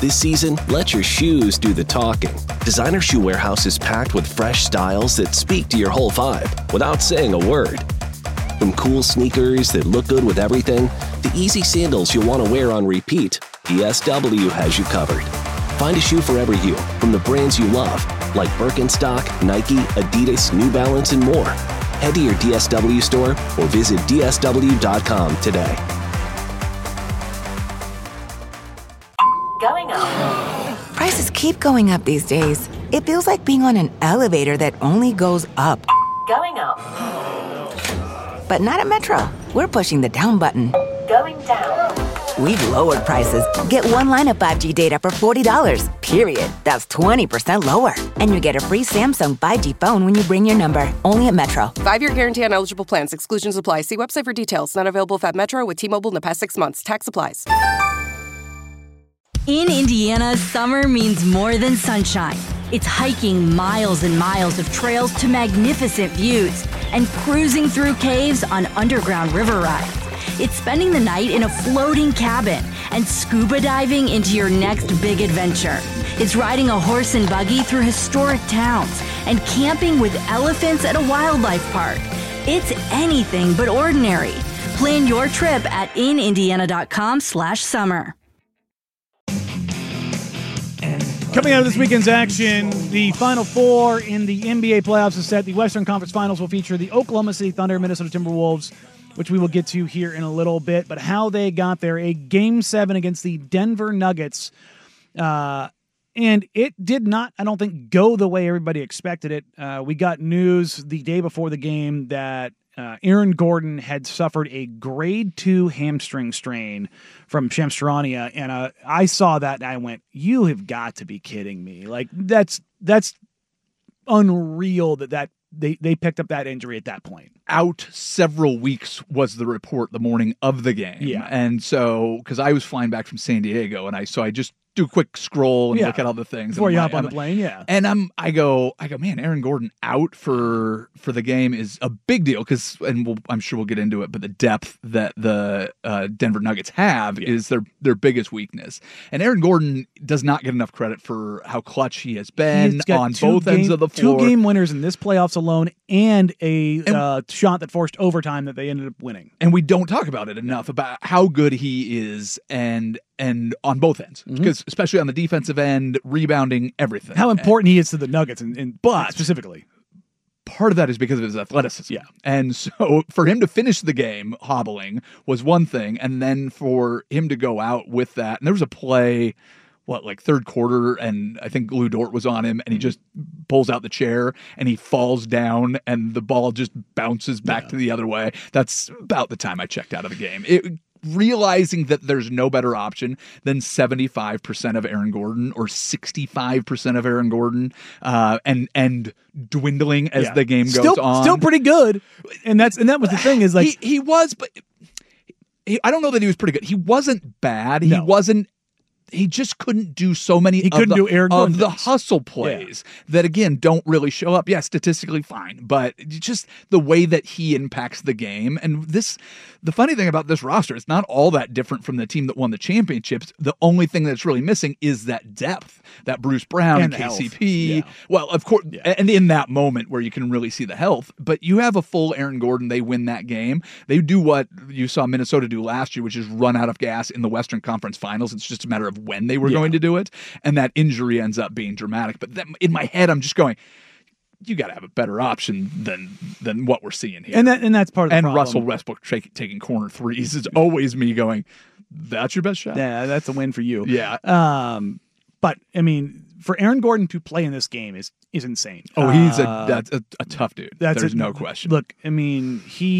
This season, let your shoes do the talking. Designer Shoe Warehouse is packed with fresh styles that speak to your whole vibe without saying a word. From cool sneakers that look good with everything, to easy sandals you'll want to wear on repeat, DSW has you covered. Find a shoe for every you, from the brands you love, like Birkenstock, Nike, Adidas, New Balance, and more. Head to your DSW store or visit dsw.com today. Going up. Prices keep going up these days. It feels like being on an elevator that only goes up. Going up. But not at Metro. We're pushing the down button. Going down. We've lowered prices. Get one line of 5G data for $40, period. That's 20% lower. And you get a free Samsung 5G phone when you bring your number. Only at Metro. 5-year guarantee on eligible plans. Exclusions apply. See website for details. Not available at Metro with T-Mobile in the past 6 months. Tax applies. In Indiana, summer means more than sunshine. It's hiking miles and miles of trails to magnificent views and cruising through caves on underground river rides. It's spending the night in a floating cabin and scuba diving into your next big adventure. It's riding a horse and buggy through historic towns and camping with elephants at a wildlife park. It's anything but ordinary. Plan your trip at inindiana.com/summer. Coming out of this weekend's action, the Final Four in the NBA playoffs is set. The Western Conference Finals will feature the Oklahoma City Thunder, Minnesota Timberwolves, which we will get to here in a little bit. But how they got there, a Game 7 against the Denver Nuggets. And it did not, I don't think, go the way everybody expected it. We got news the day before the game that Aaron Gordon had suffered a grade 2 hamstring strain from Shamstrania, and I saw that and I went, "You have got to be kidding me!" Like that's unreal that they picked up that injury at that point. Out several weeks was the report the morning of the game, yeah. And so because I was flying back from San Diego, and I just do a quick scroll and look at all the things before you hop on the plane. Yeah, and I go, man, Aaron Gordon out for the game is a big deal because, and I'm sure we'll get into it, but the depth that the Denver Nuggets have is their biggest weakness. And Aaron Gordon does not get enough credit for how clutch he has been on both ends of the floor. 2 game winners in this playoffs alone, and a shot that forced overtime that they ended up winning. And we don't talk about it enough about how good he is and on both ends, because especially on the defensive end, rebounding, everything. How important he is to the Nuggets, but specifically. Part of that is because of his athleticism. Yeah. And so for him to finish the game hobbling was one thing, and then for him to go out with that, and there was a play, third quarter, and I think Lou Dort was on him, and he just pulls out the chair, and he falls down, and the ball just bounces back to the other way. That's about the time I checked out of the game. Realizing that there's no better option than 75% of Aaron Gordon or 65% of Aaron Gordon, and dwindling as the game goes on. Still pretty good, and that was the thing is like he was, but I don't know that he was pretty good. He wasn't bad. He wasn't. He just couldn't do so many do Aaron Gordon of the hustle plays that, again, don't really show up. Yeah, statistically fine, but just the way that he impacts the game. And the funny thing about this roster, it's not all that different from the team that won the championships. The only thing that's really missing is that depth, that Bruce Brown and KCP. Yeah. Well, of course, and in that moment where you can really see the health, but you have a full Aaron Gordon, they win that game. They do what you saw Minnesota do last year, which is run out of gas in the Western Conference Finals. It's just a matter of when they were going to do it, and that injury ends up being dramatic. But in my head, I'm just going, you got to have a better option than what we're seeing here. And that's part of the problem. And Russell Westbrook taking corner threes is always me going, that's your best shot. Yeah, that's a win for you. Yeah. But I mean, for Aaron Gordon to play in this game is insane. Oh, he's that's a tough dude. There's no question. Look, I mean,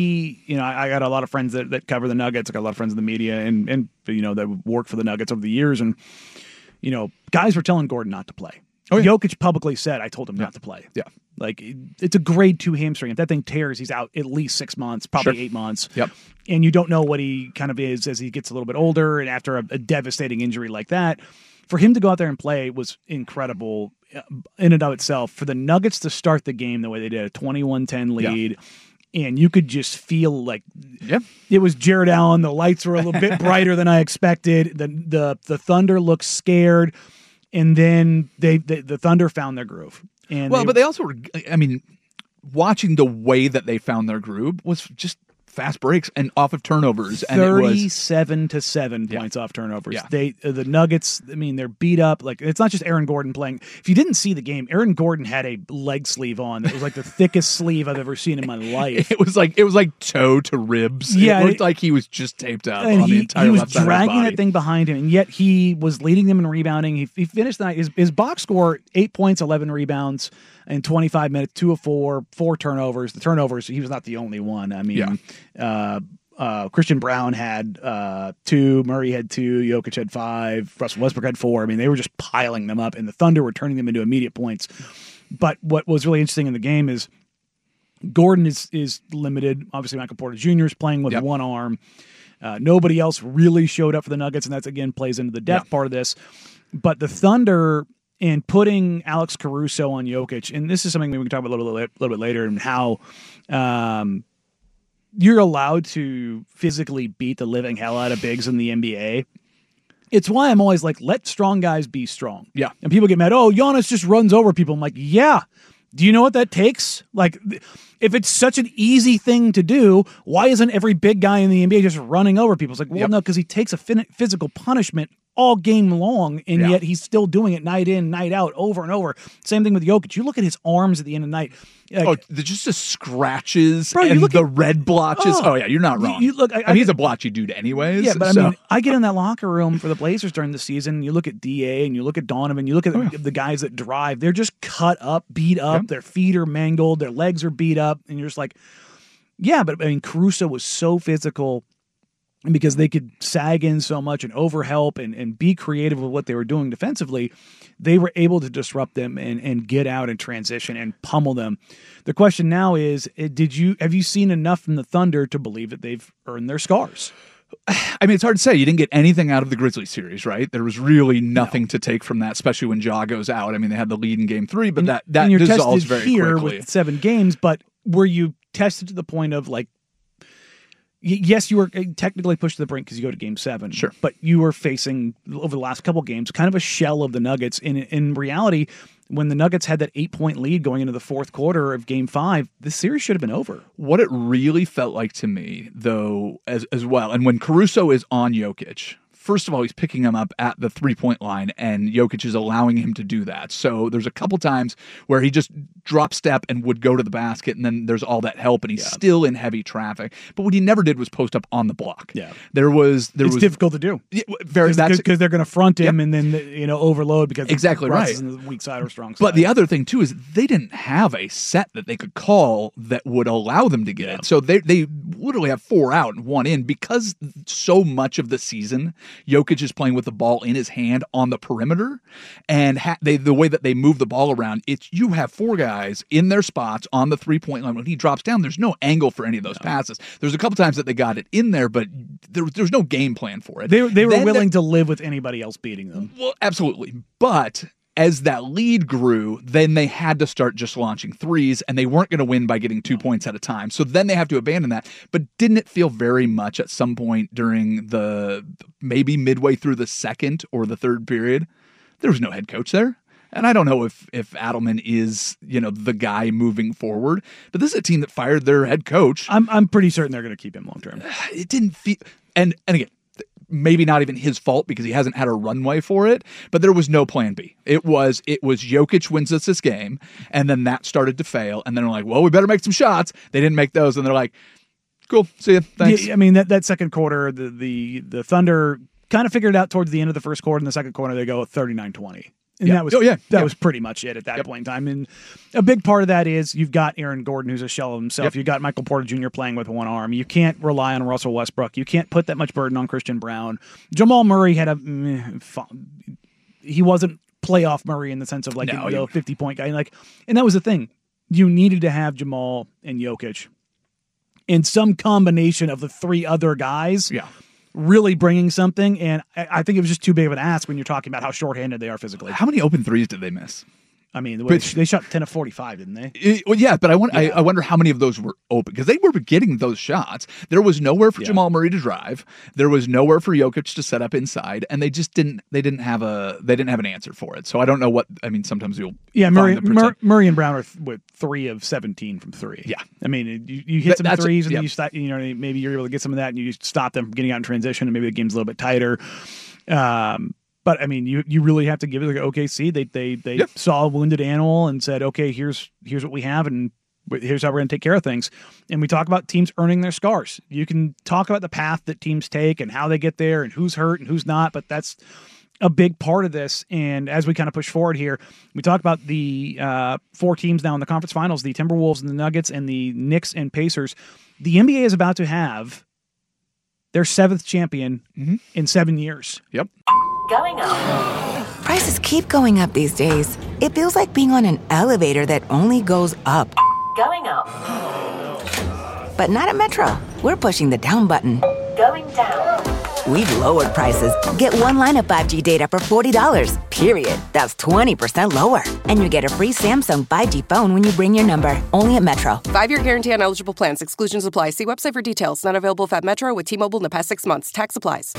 I got a lot of friends that cover the Nuggets. I got a lot of friends in the media and that work for the Nuggets over the years, and guys were telling Gordon not to play. Oh, yeah. Jokic publicly said, "I told him not to play." Yeah, like it's a grade 2 hamstring. If that thing tears, he's out at least 6 months, probably 8 months. Yep. And you don't know what he kind of is as he gets a little bit older, and after a devastating injury like that. For him to go out there and play was incredible in and of itself. For the Nuggets to start the game the way they did, a 21-10 lead, and you could just feel like Yep. it was Jared Allen. The lights were a little bit brighter than I expected. The Thunder looked scared, and then the Thunder found their groove. And Well, but they also were, I mean, watching the way that they found their groove was just fast breaks and off of turnovers. And it was 37-7 points off turnovers. Yeah. The Nuggets, I mean, they're beat up. Like, it's not just Aaron Gordon playing. If you didn't see the game, Aaron Gordon had a leg sleeve on that was like the thickest sleeve I've ever seen in my life. It was like toe to ribs. Yeah, it looked like he was just taped up And on the entire he was left side of his dragging body. that thing behind him, and yet he was leading them in rebounding. He finished the night. His box score: 8 points, 11 rebounds in 25 minutes, 2 of 4, 4 turnovers. The turnovers, he was not the only one. I mean, Christian Brown had 2, Murray had 2, Jokic had 5, Russell Westbrook had 4. I mean, they were just piling them up, and the Thunder were turning them into immediate points. But what was really interesting in the game is Gordon is limited. Obviously, Michael Porter Jr. is playing with one arm. Nobody else really showed up for the Nuggets, and that's, again, plays into the depth part of this. But the Thunder, in putting Alex Caruso on Jokic, and this is something we can talk about a little bit later, and how you're allowed to physically beat the living hell out of bigs in the NBA. It's why I'm always like, let strong guys be strong. Yeah. And people get mad, oh, Giannis just runs over people. I'm like, yeah. Do you know what that takes? Like, if it's such an easy thing to do, why isn't every big guy in the NBA just running over people? It's like, well, no, because he takes a physical punishment all game long, and yet he's still doing it night in, night out, over and over. Same thing with Jokic. You look at his arms at the end of the night. Like, just the scratches Bro, you and look the at- red blotches. Oh. Oh, yeah, you're not wrong. You look, I mean, he's a blotchy dude anyways. Yeah, but so. I mean, I get in that locker room for the Blazers during the season. You look at DA and you look at Donovan. You look at the guys that drive. They're just cut up, beat up. Their feet are mangled. Their legs are beat up. And you're just like, yeah, but I mean, Caruso was so physical, and because they could sag in so much and overhelp and be creative with what they were doing defensively, they were able to disrupt them and get out and transition and pummel them. The question now is, have you seen enough from the Thunder to believe that they've earned their scars? I mean, it's hard to say. You didn't get anything out of the Grizzlies series, right? There was really nothing to take from that, especially when Ja goes out. I mean, they had the lead in Game 3, but that and you're dissolves tested very here quickly. with 7 games, but were you tested to the point of like, yes, you were technically pushed to the brink because you go to Game 7. Sure. But you were facing, over the last couple games, kind of a shell of the Nuggets. In reality, when the Nuggets had that 8-point lead going into the fourth quarter of Game 5, this series should have been over. What it really felt like to me, though, as well, and when Caruso is on Jokic, first of all, he's picking him up at the three-point line, and Jokic is allowing him to do that. So there's a couple times where he just drop step and would go to the basket, and then there's all that help, and he's still in heavy traffic. But what he never did was post up on the block. Yeah. It's difficult to do. Yeah, very that's because they're going to front him and then overload because Exactly Russ right. is in the weak side or strong side. But the other thing too is they didn't have a set that they could call that would allow them to get it. So they literally have 4 out and 1 in because so much of the season Jokic is playing with the ball in his hand on the perimeter, and the way that they move the ball around, you have 4 guys in their spots on the 3-point line. When he drops down, there's no angle for any of those passes. There's a couple times that they got it in there, but there's no game plan for it. They were willing to live with anybody else beating them. Well, absolutely. But as that lead grew, then they had to start just launching threes, and they weren't going to win by getting 2 points at a time. So then they have to abandon that. But didn't it feel very much at some point during maybe midway through the second or the third period, there was no head coach there? And I don't know if Adelman is, the guy moving forward, but this is a team that fired their head coach. I'm pretty certain they're going to keep him long term. It didn't feel, and again, maybe not even his fault because he hasn't had a runway for it, but there was no plan B. It was Jokic wins us this game, and then that started to fail, and then they're like, well, we better make some shots. They didn't make those, and they're like, cool, see ya, thanks. Yeah, I mean, that second quarter, the Thunder kind of figured it out towards the end of the first quarter. In the second quarter, they go 39-20. And that was pretty much it at that point in time. And a big part of that is you've got Aaron Gordon, who's a shell of himself. You've got Michael Porter Jr. playing with one arm. You can't rely on Russell Westbrook. You can't put that much burden on Christian Brown. Jamal Murray had he wasn't playoff Murray in the sense of like the 50-point guy. And that was the thing. You needed to have Jamal and Jokic in some combination of the 3 other guys. Yeah. Really bringing something, and I think it was just too big of an ask when you're talking about how shorthanded they are physically. How many open threes did they miss? I mean, they shot 10 of 45, didn't they? Well, yeah, but I wonder how many of those were open, because they were getting those shots. There was nowhere for Jamal Murray to drive. There was nowhere for Jokic to set up inside, and they just didn't have an answer for it. So I don't know what. I mean, sometimes you'll Murray and Brown are with 3 of 17 from 3. Yeah, I mean, you hit some threes, and then you stop. Maybe you're able to get some of that, and you stop them from getting out in transition, and maybe the game's a little bit tighter. But I mean, you really have to give it like OKC. They saw a wounded animal and said, okay, here's what we have, and here's how we're going to take care of things. And we talk about teams earning their scars. You can talk about the path that teams take and how they get there and who's hurt and who's not, but that's a big part of this. And as we kind of push forward here, we talk about the 4 teams now in the conference finals, the Timberwolves and the Nuggets and the Knicks and Pacers. The NBA is about to have their 7th champion in 7 years. Yep. Going up. Prices keep going up these days. It feels like being on an elevator that only goes up. Going up. But not at Metro. We're pushing the down button. Going down. We've lowered prices. Get one line of 5G data for $40, period. That's 20% lower. And you get a free Samsung 5G phone when you bring your number. Only at Metro. 5-year guarantee on eligible plans. Exclusions apply. See website for details. Not available if at Metro with T-Mobile in the past 6 months. Tax applies.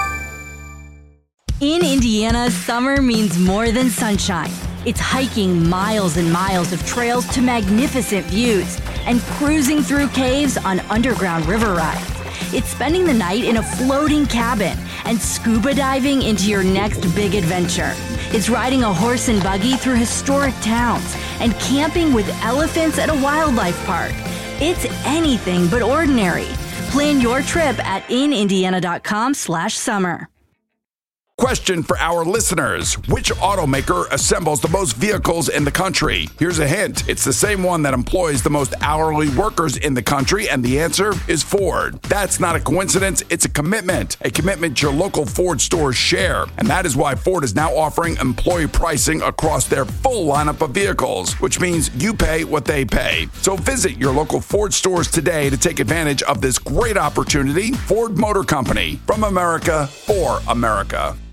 In Indiana, summer means more than sunshine. It's hiking miles and miles of trails to magnificent views and cruising through caves on underground river rides. It's spending the night in a floating cabin and scuba diving into your next big adventure. It's riding a horse and buggy through historic towns and camping with elephants at a wildlife park. It's anything but ordinary. Plan your trip at inindiana.com/summer. Question for our listeners. Which automaker assembles the most vehicles in the country? Here's a hint. It's the same one that employs the most hourly workers in the country, and the answer is Ford. That's not a coincidence. It's a commitment your local Ford stores share. And that is why Ford is now offering employee pricing across their full lineup of vehicles, which means you pay what they pay. So visit your local Ford stores today to take advantage of this great opportunity. Ford Motor Company, from America for America.